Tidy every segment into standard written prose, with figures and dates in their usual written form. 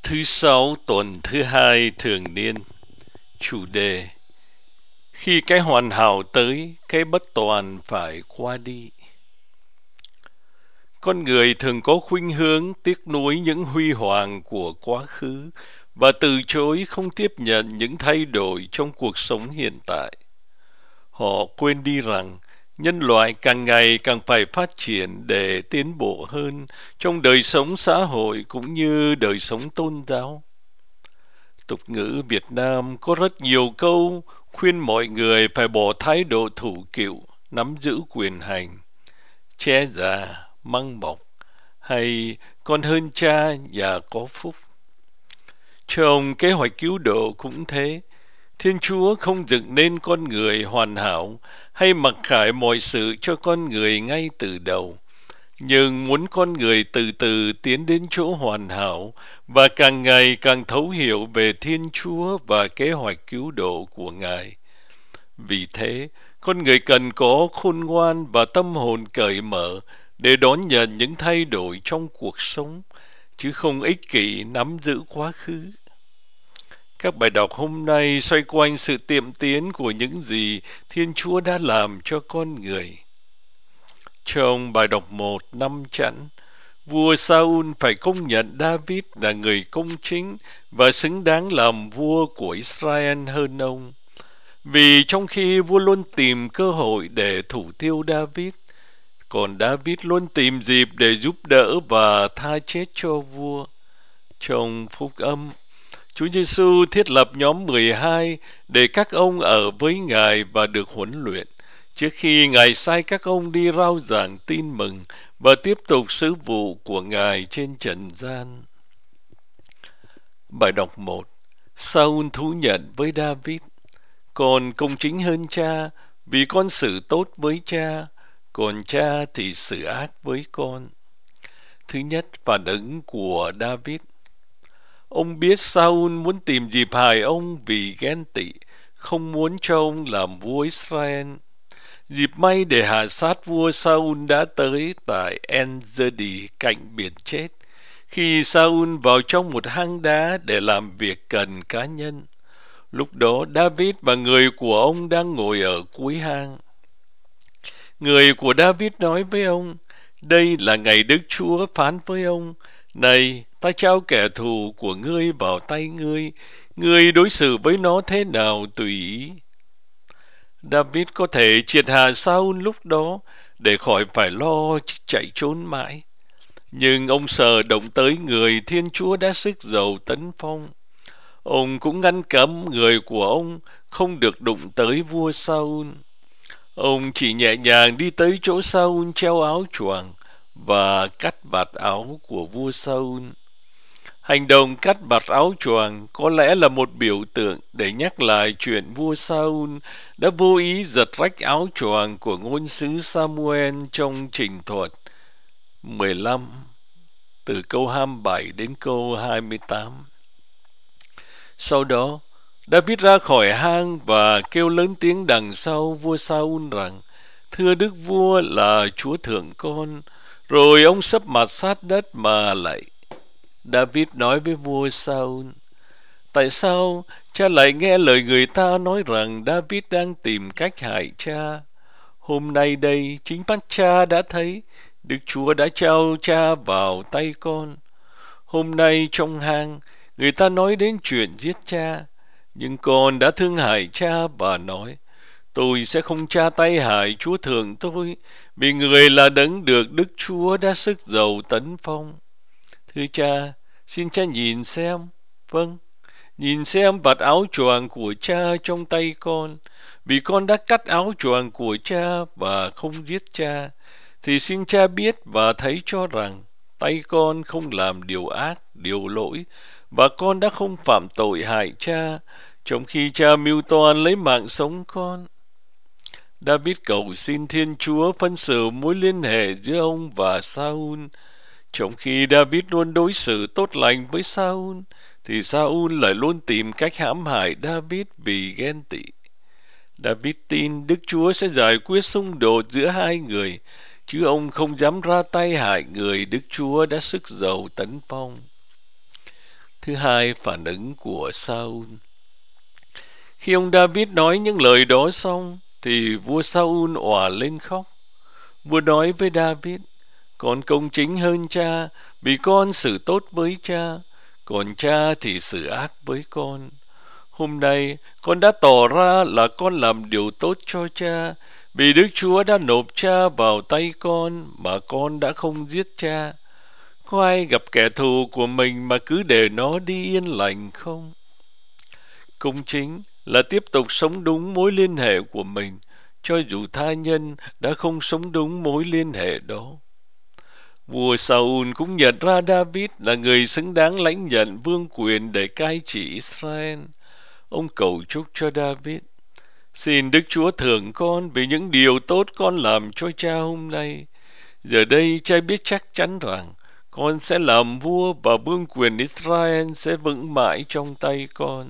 Thứ sáu tuần thứ hai thường niên. Chủ đề: khi cái hoàn hảo tới, cái bất toàn phải qua đi. Con người thường có khuynh hướng tiếc nuối những huy hoàng của quá khứ và từ chối không tiếp nhận những thay đổi trong cuộc sống hiện tại. Họ quên đi rằng nhân loại càng ngày càng phải phát triển để tiến bộ hơn trong đời sống xã hội cũng như đời sống tôn giáo. Tục ngữ Việt Nam có rất nhiều câu khuyên mọi người phải bỏ thái độ thủ cựu, nắm giữ quyền hành, che già, măng mọc, hay còn hơn cha nhà có phúc. Trong kế hoạch cứu độ cũng thế, Thiên Chúa không dựng nên con người hoàn hảo hay mặc khải mọi sự cho con người ngay từ đầu, nhưng muốn con người từ từ tiến đến chỗ hoàn hảo và càng ngày càng thấu hiểu về Thiên Chúa và kế hoạch cứu độ của Ngài. Vì thế, con người cần có khôn ngoan và tâm hồn cởi mở để đón nhận những thay đổi trong cuộc sống, chứ không ích kỷ nắm giữ quá khứ. Các bài đọc hôm nay xoay quanh sự tiệm tiến của những gì Thiên Chúa đã làm cho con người. Trong bài đọc 1, 5 chẵn, vua Saul phải công nhận David là người công chính và xứng đáng làm vua của Israel hơn ông. Vì trong khi vua luôn tìm cơ hội để thủ tiêu David, còn David luôn tìm dịp để giúp đỡ và tha chết cho vua. Trong Phúc Âm, Chúa Giêsu thiết lập nhóm 12 để các ông ở với Ngài và được huấn luyện, trước khi Ngài sai các ông đi rao giảng tin mừng và tiếp tục sứ vụ của Ngài trên trần gian. Bài đọc 1. Saul thú nhận với David: con công chính hơn cha, vì con xử tốt với cha, còn cha thì xử ác với con. Thứ nhất, phản ứng của David. Ông biết Saul muốn tìm dịp hại ông vì ghen tị, không muốn cho ông làm vua Israel. Dịp may để hạ sát vua Saul đã tới tại En-Gedi cạnh biển chết, khi Saul vào trong một hang đá để làm việc cần cá nhân. Lúc đó David và người của ông đang ngồi ở cuối hang. Người của David nói với ông: đây là ngày Đức Chúa phán với ông: này, ta trao kẻ thù của ngươi vào tay ngươi, ngươi đối xử với nó thế nào tùy ý. David có thể triệt hạ Saul lúc đó để khỏi phải lo chạy trốn mãi, nhưng ông sợ động tới người Thiên Chúa đã sức dầu tấn phong. Ông cũng ngăn cấm người của ông không được đụng tới vua Saul. Ông chỉ nhẹ nhàng đi tới chỗ Saul treo áo choàng và cắt vạt áo của vua Saul. Hành động cắt vạt áo choàng có lẽ là một biểu tượng để nhắc lại chuyện vua Saul đã vô ý giật rách áo choàng của ngôn sứ Samuel trong Trình Thuật 15, từ câu 27 đến câu 28. Sau đó, David ra khỏi hang và kêu lớn tiếng đằng sau vua Saul rằng: thưa đức vua là chúa thượng con. Rồi ông sấp mặt sát đất mà lạy. David nói với vua Saul: tại sao cha lại nghe lời người ta nói rằng David đang tìm cách hại cha? Hôm nay đây chính mắt cha đã thấy Đức Chúa đã trao cha vào tay con. Hôm nay trong hang người ta nói đến chuyện giết cha, nhưng con đã thương hại cha và nói: tôi sẽ không tra tay hại chúa thượng tôi, vì người là đấng được Đức Chúa đã sức dầu tấn phong. Thưa cha, xin cha nhìn xem. Vâng, nhìn xem vạt áo choàng của cha trong tay con. Vì con đã cắt áo choàng của cha và không giết cha, thì xin cha biết và thấy cho rằng tay con không làm điều ác, điều lỗi, và con đã không phạm tội hại cha, trong khi cha mưu toan lấy mạng sống con. David cầu xin Thiên Chúa phân xử mối liên hệ giữa ông và Saul. Trong khi David luôn đối xử tốt lành với Saul, thì Saul lại luôn tìm cách hãm hại David vì ghen tị. David tin Đức Chúa sẽ giải quyết xung đột giữa hai người, chứ ông không dám ra tay hại người Đức Chúa đã sức dầu tấn phong. Thứ hai, phản ứng của Saul. Khi ông David nói những lời đó xong, thì vua Saul òa lên khóc. Vua nói với David: con công chính hơn cha, vì con xử tốt với cha, còn cha thì xử ác với con. Hôm nay con đã tỏ ra là con làm điều tốt cho cha, vì Đức Chúa đã nộp cha vào tay con mà con đã không giết cha. Có ai gặp kẻ thù của mình mà cứ để nó đi yên lành không? Công chính là tiếp tục sống đúng mối liên hệ của mình, cho dù tha nhân đã không sống đúng mối liên hệ đó. Vua Saul cũng nhận ra David là người xứng đáng lãnh nhận vương quyền để cai trị Israel. Ông cầu chúc cho David: xin Đức Chúa thưởng con vì những điều tốt con làm cho cha hôm nay. Giờ đây cha biết chắc chắn rằng con sẽ làm vua và vương quyền Israel sẽ vững mãi trong tay con.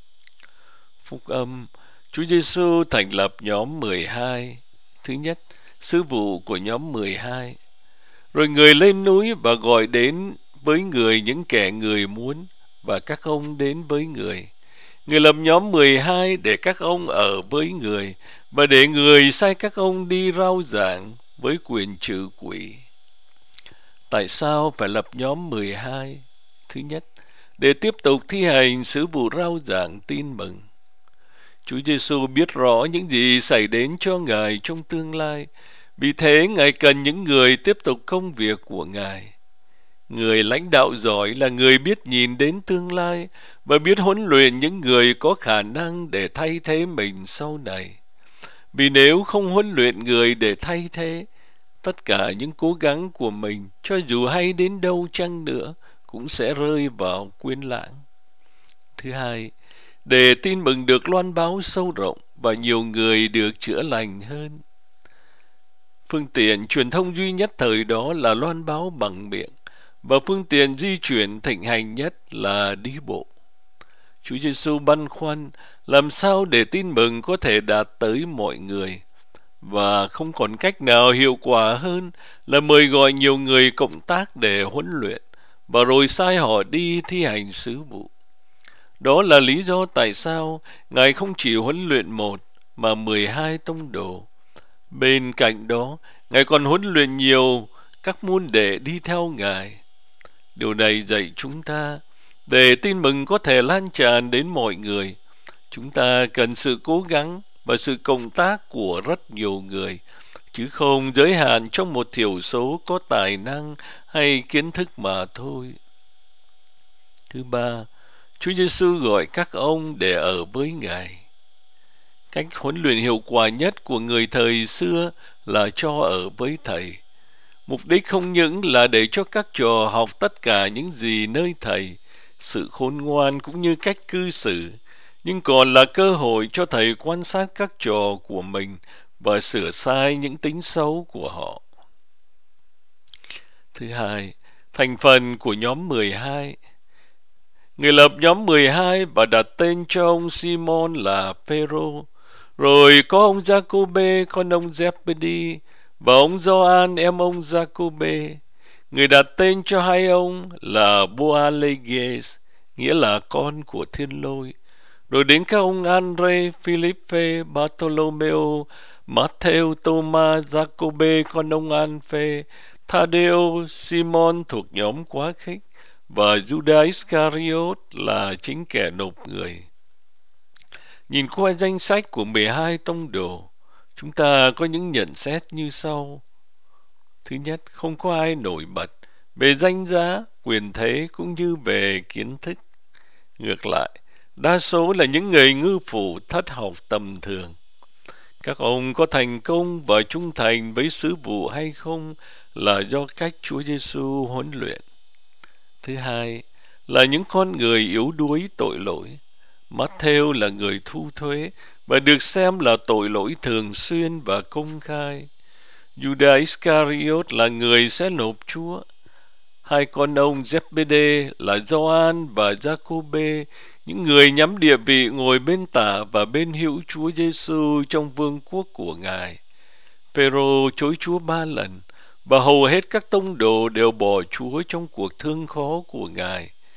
Phúc âm, Chúa Giêsu thành lập nhóm 12. Thứ nhất, sứ vụ của nhóm 12. Rồi người lên núi và gọi đến với người những kẻ người muốn, và các ông đến với người. Người lập nhóm 12 để các ông ở với người, và để người sai các ông đi rao giảng với quyền trừ quỷ. Tại sao phải lập nhóm 12? Thứ nhất, để tiếp tục thi hành sứ vụ rao giảng tin mừng. Chúa Giêsu biết rõ những gì xảy đến cho Ngài trong tương lai, vì thế Ngài cần những người tiếp tục công việc của Ngài. Người lãnh đạo giỏi là người biết nhìn đến tương lai và biết huấn luyện những người có khả năng để thay thế mình sau này. Vì nếu không huấn luyện người để thay thế, tất cả những cố gắng của mình, cho dù hay đến đâu chăng nữa, cũng sẽ rơi vào quên lãng. Thứ hai, để tin mừng được loan báo sâu rộng và nhiều người được chữa lành hơn. Phương tiện truyền thông duy nhất thời đó là loan báo bằng miệng, và phương tiện di chuyển thịnh hành nhất là đi bộ. Chúa Giêsu băn khoăn làm sao để tin mừng có thể đạt tới mọi người, và không còn cách nào hiệu quả hơn là mời gọi nhiều người cộng tác để huấn luyện, và rồi sai họ đi thi hành sứ vụ. Đó là lý do tại sao Ngài không chỉ huấn luyện một, mà 12 tông đồ. Bên cạnh đó, Ngài còn huấn luyện nhiều các môn đệ đi theo Ngài. Điều này dạy chúng ta, để tin mừng có thể lan tràn đến mọi người, chúng ta cần sự cố gắng và sự cộng tác của rất nhiều người, chứ không giới hạn trong một thiểu số có tài năng hay kiến thức mà thôi. Thứ ba, Chúa Giêsu gọi các ông để ở với Ngài. Cách huấn luyện hiệu quả nhất của người thời xưa là cho ở với Thầy. Mục đích không những là để cho các trò học tất cả những gì nơi Thầy, sự khôn ngoan cũng như cách cư xử, nhưng còn là cơ hội cho Thầy quan sát các trò của mình và sửa sai những tính xấu của họ. Thứ hai, thành phần của nhóm 12. Người lập nhóm 12 và đặt tên cho ông Simon là Phêrô, rồi có ông Giacôbê con ông Giê-bê-đi và ông Gioan em ông Giacôbê. Người đặt tên cho hai ông là Boanerges, nghĩa là con của Thiên Lôi. Rồi đến các ông Andre, Philippe, Bartolomeo, Matthew, Thomas, Giacôbê con ông Alphe, Thaddeus, Simon thuộc nhóm quá khích, và Judas Iscariot là chính kẻ nộp người. Nhìn qua danh sách của 12 tông đồ, chúng ta có những nhận xét như sau. Thứ nhất, không có ai nổi bật về danh giá, quyền thế cũng như về kiến thức. Ngược lại, đa số là những người ngư phủ thất học tầm thường. Các ông có thành công và trung thành với sứ vụ hay không là do cách Chúa Giêsu huấn luyện. Thứ hai, là những con người yếu đuối tội lỗi. Matthew là người thu thuế và được xem là tội lỗi thường xuyên và công khai. Judas Iscariot là người sẽ nộp Chúa. Hai con ông Giê-bê-đê là Gioan và Giacôbê, những người nhắm địa vị ngồi bên tả và bên hữu Chúa Giêsu trong vương quốc của Ngài. Phêrô chối Chúa 3 lần, và hầu hết các tông đồ đều bỏ Chúa trong cuộc thương khó của Ngài.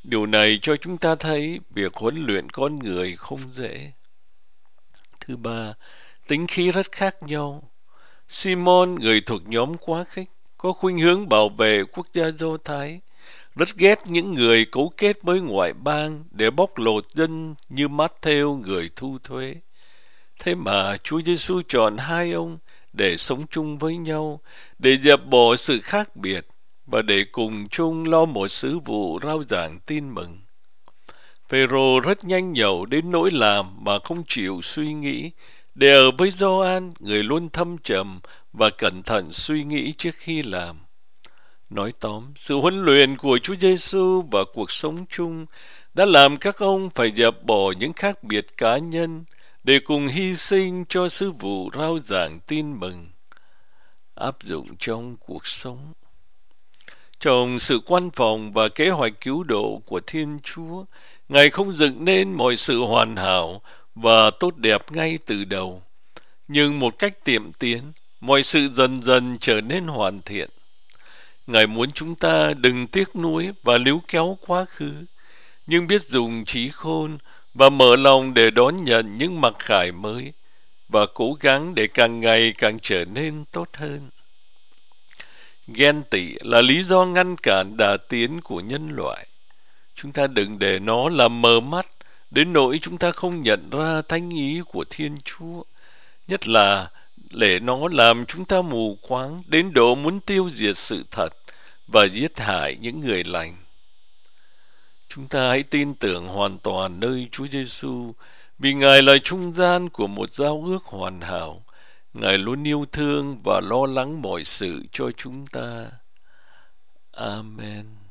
Điều này cho chúng ta thấy việc huấn luyện con người không dễ. Thứ ba, tính khí rất khác nhau. Simon, người thuộc nhóm quá khích, có khuynh hướng bảo vệ quốc gia Do Thái, rất ghét những người cấu kết với ngoại bang để bóc lột dân như Matthew, người thu thuế. Thế mà Chúa Giêsu chọn hai ông để sống chung với nhau, để dẹp bỏ sự khác biệt và để cùng chung lo một sứ vụ rao giảng tin mừng. Phêrô rất nhanh nhẩu đến nỗi làm mà không chịu suy nghĩ, để ở với Gioan, người luôn thâm trầm và cẩn thận suy nghĩ trước khi làm. Nói tóm, sự huấn luyện của Chúa Giêsu và cuộc sống chung đã làm các ông phải dẹp bỏ những khác biệt cá nhân để cùng hy sinh cho sứ vụ rao giảng tin mừng, áp dụng trong cuộc sống. Trong sự quan phòng và kế hoạch cứu độ của Thiên Chúa, Ngài không dựng nên mọi sự hoàn hảo và tốt đẹp ngay từ đầu, nhưng một cách tiệm tiến, mọi sự dần dần trở nên hoàn thiện. Ngài muốn chúng ta đừng tiếc nuối và níu kéo quá khứ, nhưng biết dùng trí khôn và mở lòng để đón nhận những mặc khải mới và cố gắng để càng ngày càng trở nên tốt hơn. Ghen tị là lý do ngăn cản đà tiến của nhân loại. Chúng ta đừng để nó làm mờ mắt đến nỗi chúng ta không nhận ra thánh ý của Thiên Chúa, nhất là để nó làm chúng ta mù quáng đến độ muốn tiêu diệt sự thật và giết hại những người lành. Chúng ta hãy tin tưởng hoàn toàn nơi Chúa Giêsu, vì Ngài là trung gian của một giao ước hoàn hảo. Ngài luôn yêu thương và lo lắng mọi sự cho chúng ta. Amen.